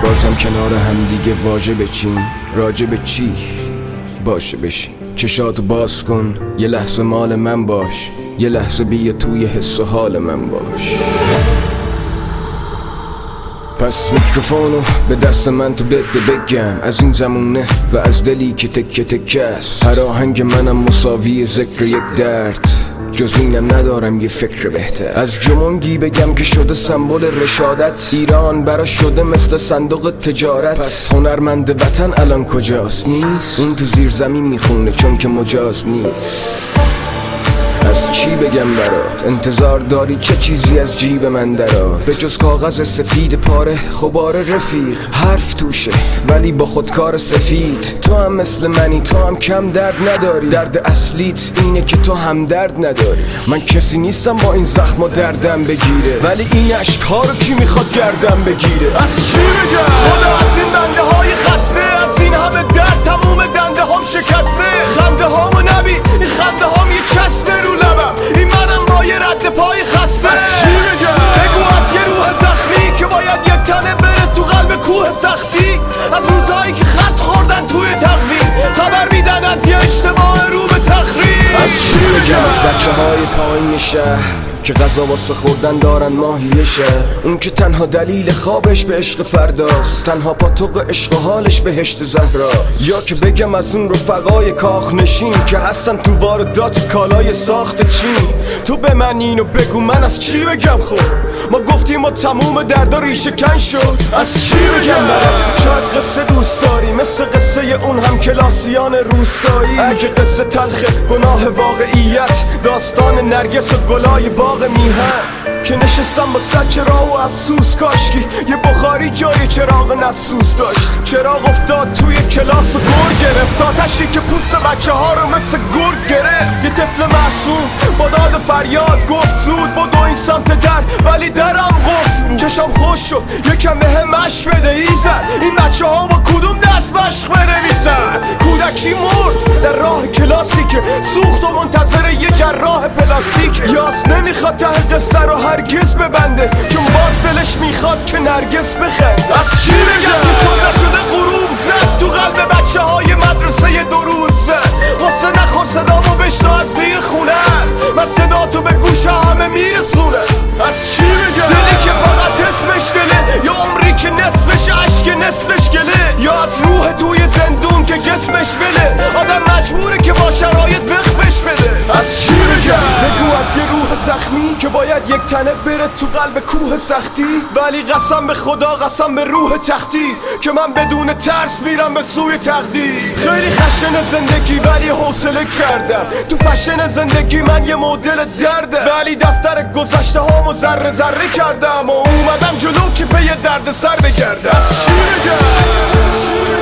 بازم کنار هم دیگه واژه بچین، راجع به چی باشه بشین. چشاتو باز کن، یه لحظه مال من باش، یه لحظه بیا توی حس و حال من باش. پس میکروفونو به دست من تو بده بگم، از این زمونه و از دلی که تکه تکه است. هر آهنگ منم مساوی ذکر یک درد، جز اینم ندارم یه فکر بهتر. از جمونگی بگم که شده سمبل رشادت، ایران برا شده مثل صندوق تجارت. پس هنرمند وطن الان کجاست؟ نیست. اون تو زیر زمین میخونه چون که مجاز نیست. از چی بگم برات؟ انتظار داری چه چیزی از جیب من درات؟ به جز کاغذ سفید پاره غبار رفیق، حرف توشه ولی با خودکار سفید. تو هم مثل منی، تو هم کم درد نداری. درد اصلیت اینه که تو هم درد نداری. من کسی نیستم با این زخم و دردم بگیره، ولی این اشک‌ها رو کی میخواد گردم بگیره؟ از چی بگم؟ خدا از این بنده های خسته، از این همه درد تموم دنده هم شکسته. خنده هامو نبی، این خنده هام یه چسبه رو لبم، این منم با یه رد پای خسته. از چی بگم؟ بگو از یه روح زخمی که باید یک تنه بره تو قلب کوه سختی. از روزهایی که خط خوردن توی تقویم، خبر میدن از یه اجتماع رو به تخریب. از چی بگم؟ از بچه های پایین شهر که غذا واسه خوردن دارن ماهیه شهر، اون که تنها دلیل خوابش به عشق فرداست، تنها پاتوق عشق و حالش بهشت زهرا. یا که بگم از اون رفقای کاخ نشین که هستن تو واردات کالای ساخت چین. تو به من اینو بگو من از چی بگم؟ خب ما گفتیم و تموم دردا ریشه کن شد. از چی بگم برات؟ شاید قصه دوست داری مثل قصه اون هم کلاسیان روستایی. اگه قصه تلخه گناه واقعیت، داستان نرگس و گلای باغ میهن که نشستم با صد چراغ و افسوس. کاشکی یه بخاری جای چراغ نفسوس داشت. چراغ افتاد توی کلاس و گر گرفت، آتشی که پوست بچه ها رو مثل گرگ گرفت. یه طفل معصوم با داد و فریاد گفت زود بدو این سمت در، ولی درم قفل بود. چشم خوش شد یکم بهم مشک بده ایزد، این بچه ها با کدوم دست مشق بنویسن؟ کودکی مرد در راه کلاسی که سوخت و منتظر یه جراح پلاستیک. یاس نمیخواد ته قصه رو هرگز ببنده، چون باز دلش میخواد که نرگس بخند. از چی بگم؟ که صبح شده غروب زد تو قلب بچه های مدرسه درود زد. قصه نخور صدامو بشنو از زیر خونه، من صدا تو به گوش همه میرسونه. از چی بگم؟ دلی که فقط اسمش دله، یا عمری که نصفش عشق نصفش گله، یا از روح توی زندون که جسمش بله. آدم مجبوره که با شرایط وقفش بده. از چی بگم؟ بگو از یه روح زخمی که باید یک تنه بره تو قلب کوه سختی، ولی قسم به خدا قسم به روح تختی که من بدون ترس میرم به سوی تقدیر. خیلی خشن زندگی ولی حوصله کردم، تو فشن زندگی من یه مدل درده، ولی دفتر گذشته هامو ذره ذره کردم و اومدم جلو که پی درد سر بگردم. از چی بگم؟